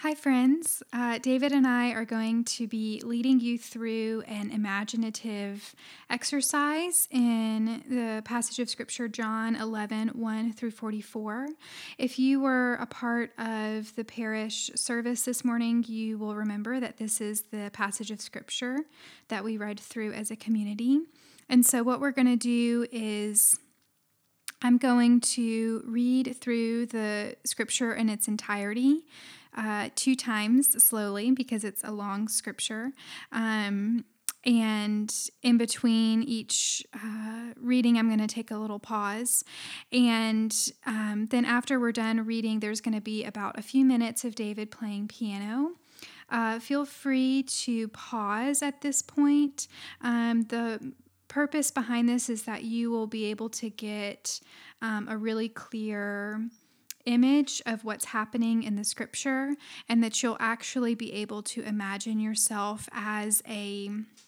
Hi, friends. David and I are going to be leading you through an imaginative exercise in the passage of Scripture, John 11, 1 through 44. If you were a part of the parish service this morning, you will remember that this is the passage of Scripture that we read through as a community. And so what we're going to do is I'm going to read through the Scripture in its entirety 2 times slowly because it's a long scripture. And in between each reading, I'm going to take a little pause. And then after we're done reading, there's going to be about a few minutes of David playing piano. Feel free to pause at this point. The purpose behind this is that you will be able to get a really clear image of what's happening in the scripture, and that you'll actually be able to imagine yourself as a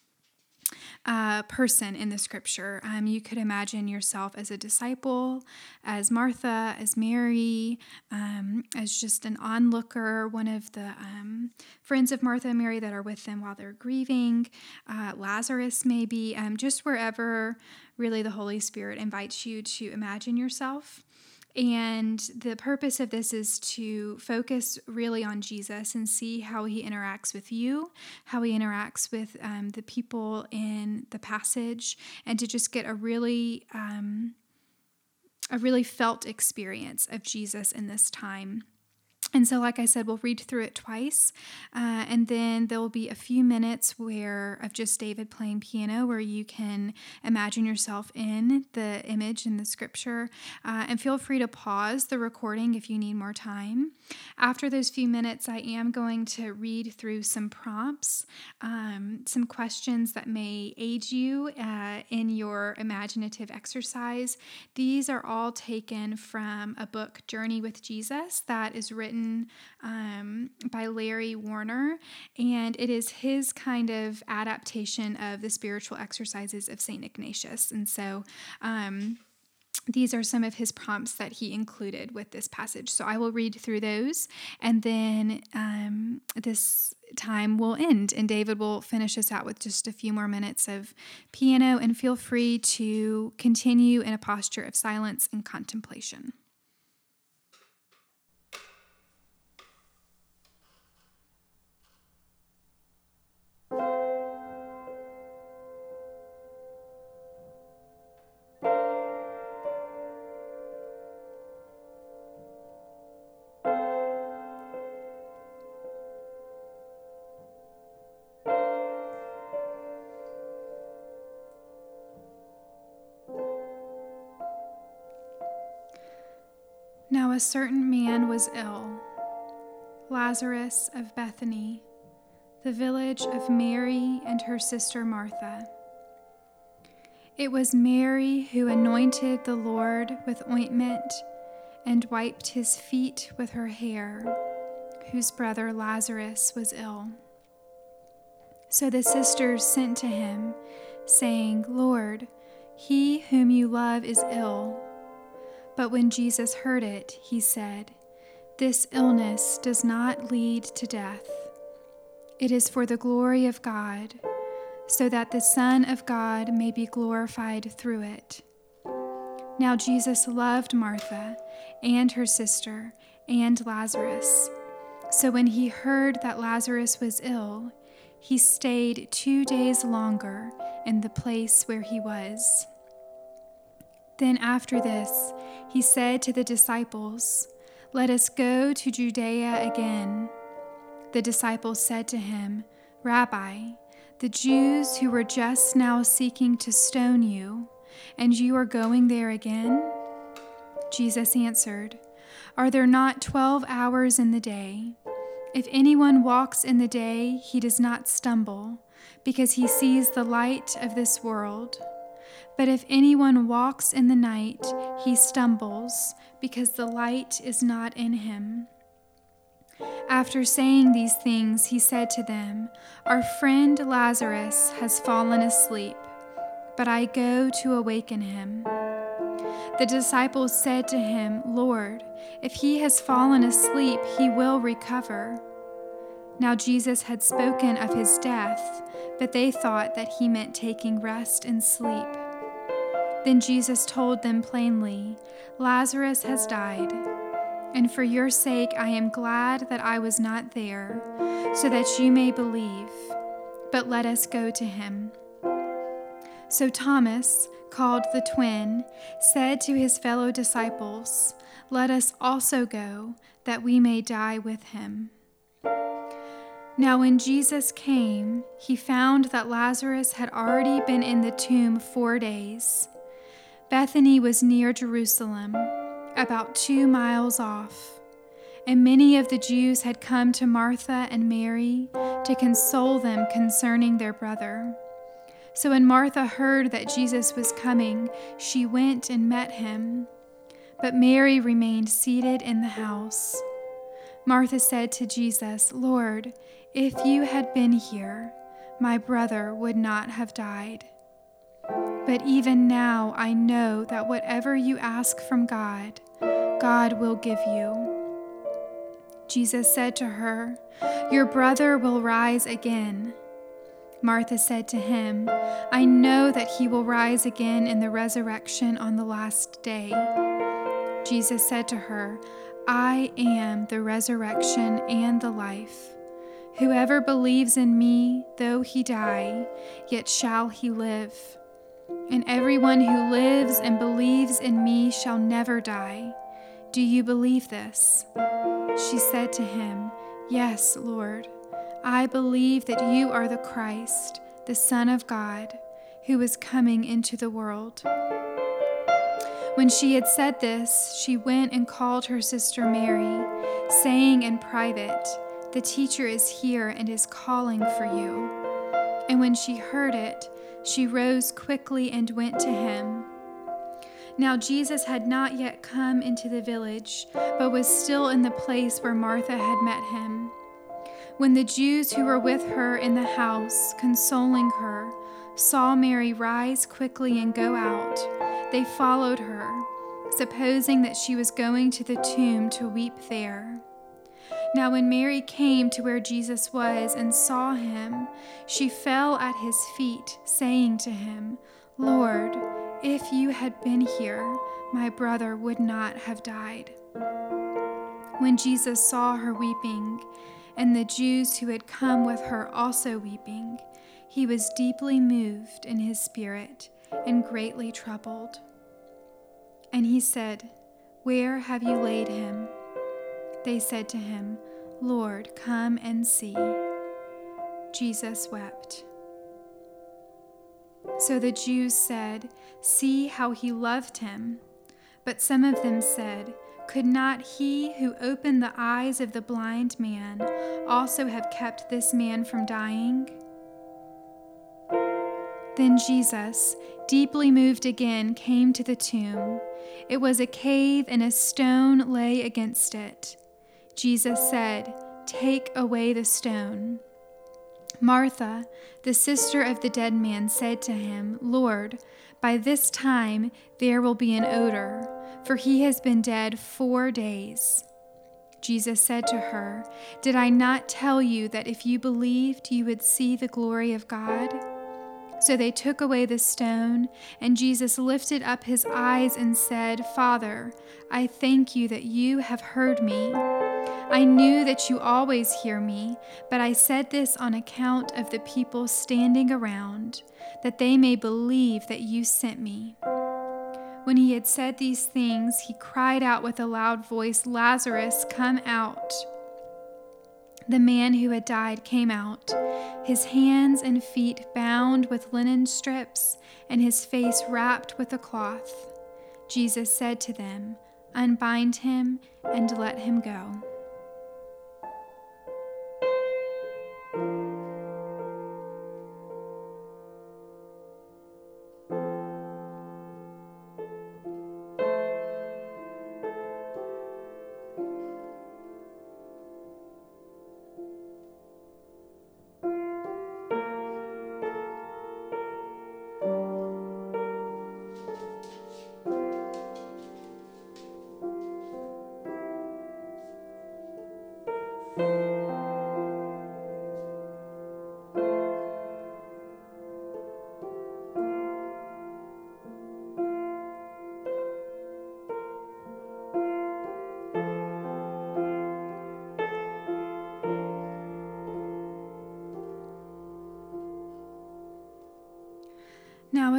person in the scripture. You could imagine yourself as a disciple, as Martha, as Mary, as just an onlooker, one of the friends of Martha and Mary that are with them while they're grieving, Lazarus maybe, just wherever really the Holy Spirit invites you to imagine yourself. And the purpose of this is to focus really on Jesus and see how he interacts with you, how he interacts with the people in the passage, and to just get a really felt experience of Jesus in this time. And so, like I said, we'll read through it twice, and then there will be a few minutes of just David playing piano, where you can imagine yourself in the image in the scripture, and feel free to pause the recording if you need more time. After those few minutes, I am going to read through some prompts, some questions that may aid you in your imaginative exercise. These are all taken from a book, Journey with Jesus, that is written by Larry Warner, and it is his kind of adaptation of the spiritual exercises of St. Ignatius. And so these are some of his prompts that he included with this passage. So I will read through those, and then this time will end, and David will finish us out with just a few more minutes of piano, and feel free to continue in a posture of silence and contemplation. Now a certain man was ill, Lazarus of Bethany, the village of Mary and her sister Martha. It was Mary who anointed the Lord with ointment and wiped his feet with her hair, whose brother Lazarus was ill. So the sisters sent to him, saying, "Lord, he whom you love is ill." But when Jesus heard it, he said, "This illness does not lead to death. It is for the glory of God, so that the Son of God may be glorified through it." Now Jesus loved Martha and her sister and Lazarus. So when he heard that Lazarus was ill, he stayed 2 days longer in the place where he was. Then after this, he said to the disciples, "Let us go to Judea again." The disciples said to him, "Rabbi, the Jews who were just now seeking to stone you, and you are going there again?" Jesus answered, "Are there not 12 hours in the day? If anyone walks in the day, he does not stumble, because he sees the light of this world. But if anyone walks in the night, he stumbles, because the light is not in him." After saying these things, he said to them, "Our friend Lazarus has fallen asleep, but I go to awaken him." The disciples said to him, "Lord, if he has fallen asleep, he will recover." Now Jesus had spoken of his death, but they thought that he meant taking rest and sleep. Then Jesus told them plainly, "Lazarus has died, and for your sake I am glad that I was not there, so that you may believe. But let us go to him." So Thomas, called the twin, said to his fellow disciples, "Let us also go, that we may die with him." Now when Jesus came, he found that Lazarus had already been in the tomb 4 days. Bethany was near Jerusalem, about 2 miles off, and many of the Jews had come to Martha and Mary to console them concerning their brother. So when Martha heard that Jesus was coming, she went and met him, but Mary remained seated in the house. Martha said to Jesus, "Lord, if you had been here, my brother would not have died. But even now I know that whatever you ask from God, God will give you." Jesus said to her, "Your brother will rise again." Martha said to him, "I know that he will rise again in the resurrection on the last day." Jesus said to her, "I am the resurrection and the life. Whoever believes in me, though he die, yet shall he live. And everyone who lives and believes in me shall never die. Do you believe this?" She said to him, "Yes, Lord. I believe that you are the Christ, the Son of God, who is coming into the world." When she had said this, she went and called her sister Mary, saying in private, "The teacher is here and is calling for you." And when she heard it, she rose quickly and went to him. Now Jesus had not yet come into the village, but was still in the place where Martha had met him. When the Jews who were with her in the house, consoling her, saw Mary rise quickly and go out, they followed her, supposing that she was going to the tomb to weep there. Now when Mary came to where Jesus was and saw him, she fell at his feet, saying to him, "Lord, if you had been here, my brother would not have died." When Jesus saw her weeping, and the Jews who had come with her also weeping, he was deeply moved in his spirit and greatly troubled. And he said, "Where have you laid him?" They said to him, "Lord, come and see." Jesus wept. So the Jews said, "See how he loved him." But some of them said, "Could not he who opened the eyes of the blind man also have kept this man from dying?" Then Jesus, deeply moved again, came to the tomb. It was a cave, and a stone lay against it. Jesus said, "Take away the stone." Martha, the sister of the dead man, said to him, "Lord, by this time there will be an odor, for he has been dead 4 days." Jesus said to her, "Did I not tell you that if you believed, you would see the glory of God?" So they took away the stone, and Jesus lifted up his eyes and said, "Father, I thank you that you have heard me. I knew that you always hear me, but I said this on account of the people standing around, that they may believe that you sent me." When he had said these things, he cried out with a loud voice, "Lazarus, come out." The man who had died came out, his hands and feet bound with linen strips, and his face wrapped with a cloth. Jesus said to them, "Unbind him and let him go."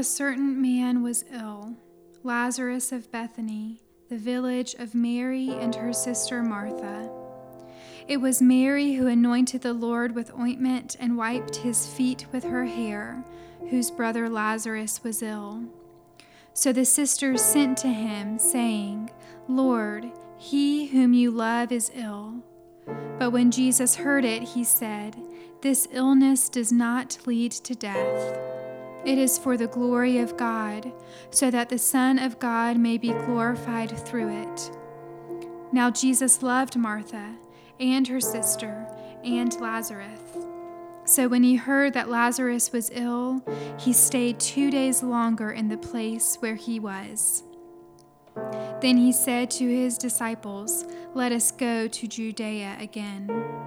a certain man was ill, Lazarus of Bethany, the village of Mary and her sister Martha. It was Mary who anointed the Lord with ointment and wiped his feet with her hair, whose brother Lazarus was ill. So the sisters sent to him, saying, "Lord, he whom you love is ill." But when Jesus heard it, he said, "This illness does not lead to death. It is for the glory of God, so that the Son of God may be glorified through it." Now Jesus loved Martha and her sister and Lazarus. So when he heard that Lazarus was ill, he stayed 2 days longer in the place where he was. Then he said to his disciples, "Let us go to Judea again."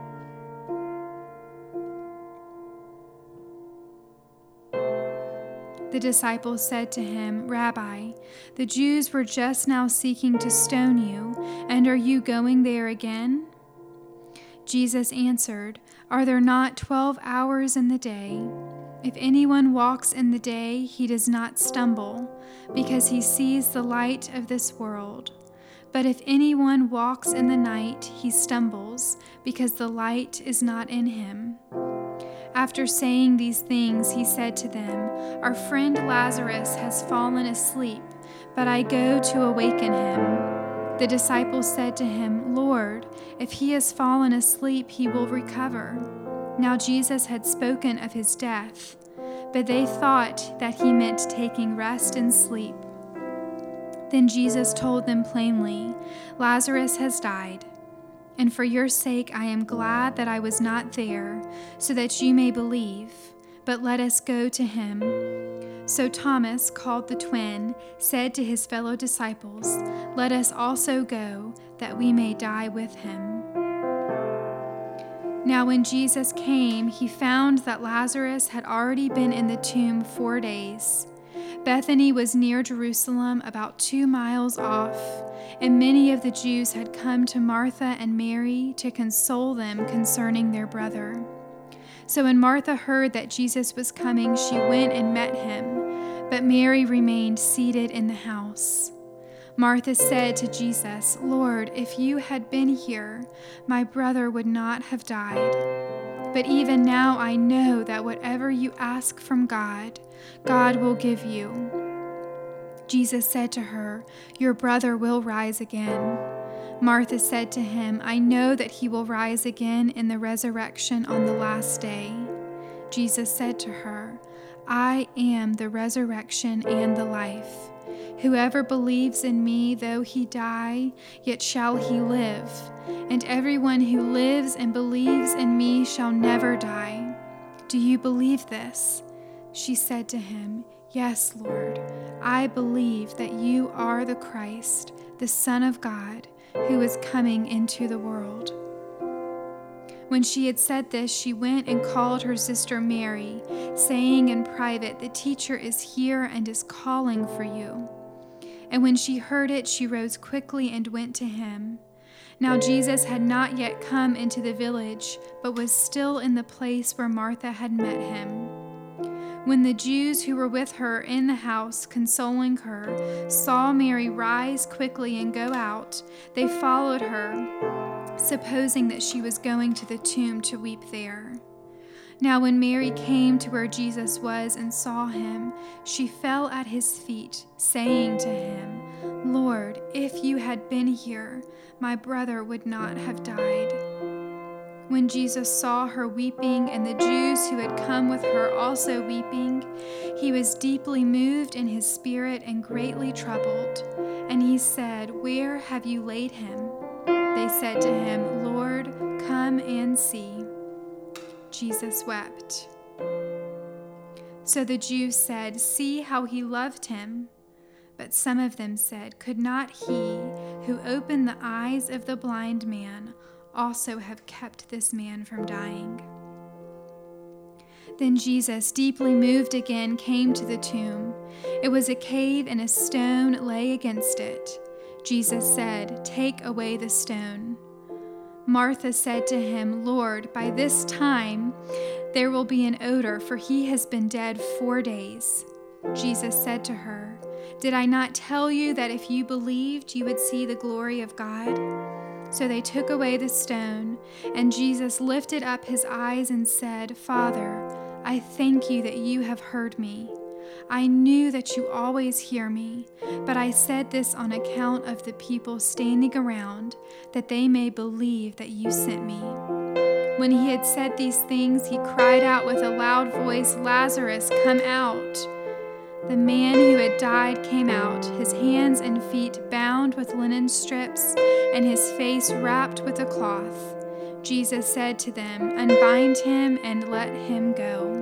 The disciples said to him, "Rabbi, the Jews were just now seeking to stone you, and are you going there again?" Jesus answered, "Are there not 12 hours in the day? If anyone walks in the day, he does not stumble, because he sees the light of this world. But if anyone walks in the night, he stumbles, because the light is not in him." After saying these things, he said to them, "Our friend Lazarus has fallen asleep, but I go to awaken him." The disciples said to him, "Lord, if he has fallen asleep, he will recover." Now Jesus had spoken of his death, but they thought that he meant taking rest and sleep. Then Jesus told them plainly, "Lazarus has died, and for your sake I am glad that I was not there, so that you may believe. But let us go to him." So Thomas, called the twin, said to his fellow disciples, "Let us also go, that we may die with him." Now when Jesus came, he found that Lazarus had already been in the tomb 4 days. Bethany was near Jerusalem, about 2 miles off, and many of the Jews had come to Martha and Mary to console them concerning their brother. So when Martha heard that Jesus was coming, she went and met him, but Mary remained seated in the house. Martha said to Jesus, "Lord, if you had been here, my brother would not have died. But even now I know that whatever you ask from God, God will give you." Jesus said to her, "Your brother will rise again." Martha said to him, "I know that he will rise again in the resurrection on the last day." Jesus said to her, "I am the resurrection and the life. Whoever believes in me, though he die, yet shall he live. And everyone who lives and believes in me shall never die. Do you believe this?" She said to him, "Yes, Lord. I believe that you are the Christ, the Son of God, who is coming into the world." When she had said this, she went and called her sister Mary, saying in private, "The teacher is here and is calling for you." And when she heard it, she rose quickly and went to him. Now Jesus had not yet come into the village, but was still in the place where Martha had met him. When the Jews who were with her in the house, consoling her, saw Mary rise quickly and go out, they followed her, supposing that she was going to the tomb to weep there. Now when Mary came to where Jesus was and saw him, she fell at his feet, saying to him, "Lord, if you had been here, my brother would not have died." When Jesus saw her weeping, and the Jews who had come with her also weeping, he was deeply moved in his spirit and greatly troubled. And he said, "Where have you laid him?" They said to him, "Lord, come and see." Jesus wept. So the Jews said, "See how he loved him." But some of them said, "Could not he who opened the eyes of the blind man also have kept this man from dying?" Then Jesus, deeply moved again, came to the tomb. It was a cave, and a stone lay against it. Jesus said, "Take away the stone." Martha said to him, "Lord, by this time there will be an odor, for he has been dead 4 days." Jesus said to her, "Did I not tell you that if you believed, you would see the glory of God?" So they took away the stone, and Jesus lifted up his eyes and said, "Father, I thank you that you have heard me. I knew that you always hear me, but I said this on account of the people standing around, that they may believe that you sent me." When he had said these things, he cried out with a loud voice, "Lazarus, come out." The man who had died came out, his hands and feet bound with linen strips, and his face wrapped with a cloth. Jesus said to them, "Unbind him and let him go."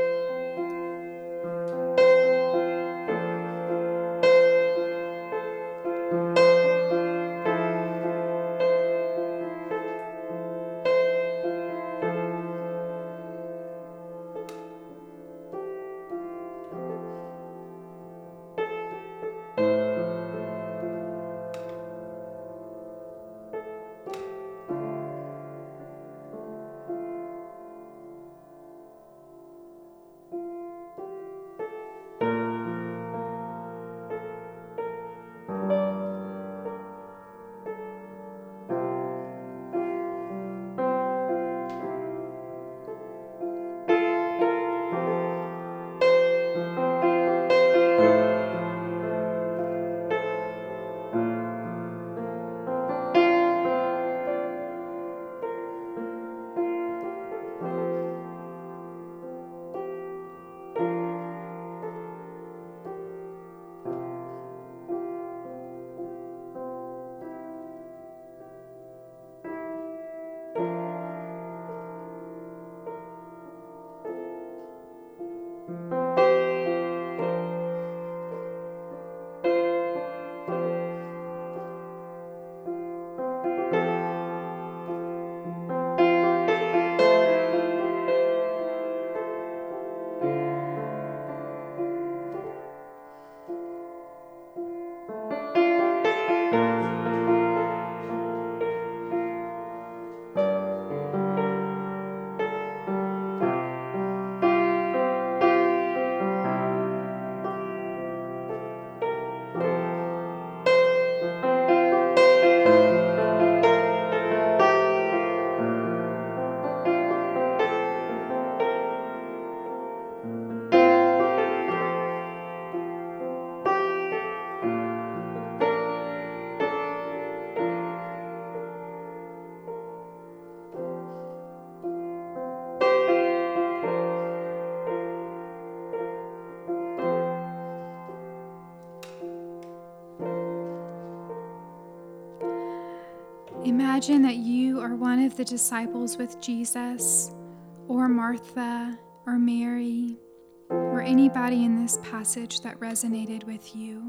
Imagine that you are one of the disciples with Jesus, or Martha, or Mary, or anybody in this passage that resonated with you.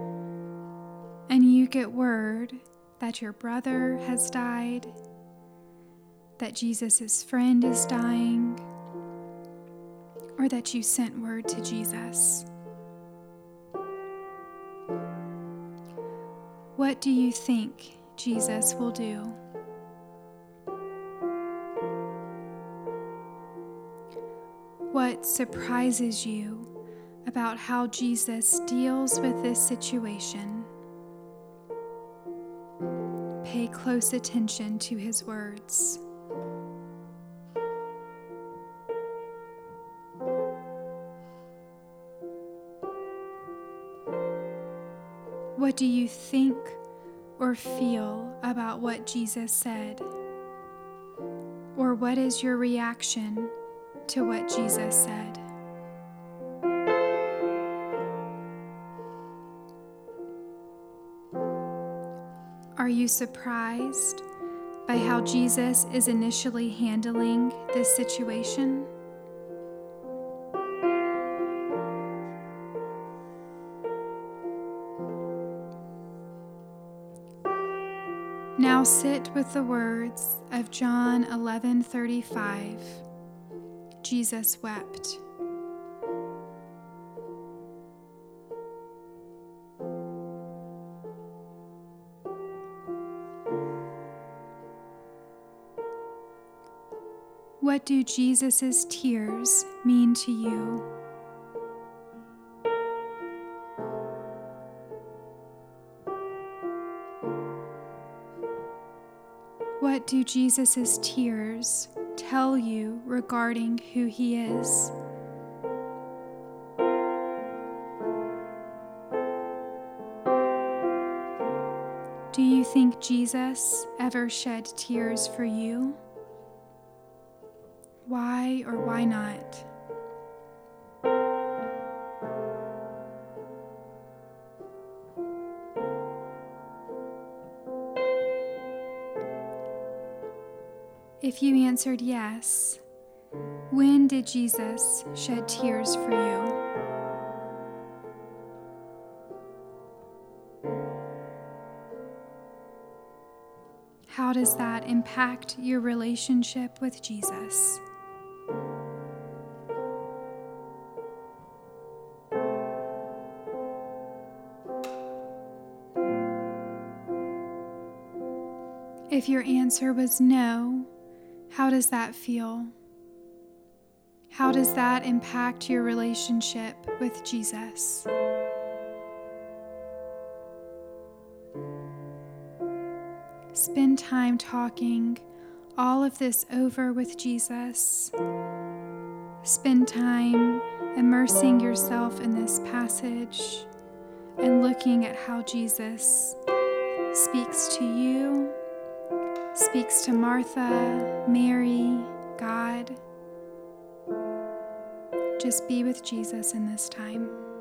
And you get word that your brother has died, that Jesus' friend is dying, or that you sent word to Jesus. What do you think Jesus will do? What surprises you about how Jesus deals with this situation? Pay close attention to his words. What do you think or feel about what Jesus said? Or what is your reaction to what Jesus said? Are you surprised by how Jesus is initially handling this situation? Now sit with the words of John 11:35. Jesus wept. What do Jesus' tears mean to you? What do Jesus' tears tell you regarding who he is? Do you think Jesus ever shed tears for you? Why or why not? If you answered yes, when did Jesus shed tears for you? How does that impact your relationship with Jesus? If your answer was no, how does that feel? How does that impact your relationship with Jesus? Spend time talking all of this over with Jesus. Spend time immersing yourself in this passage and looking at how Jesus speaks to you, speaks to Martha, Mary, God. Just be with Jesus in this time.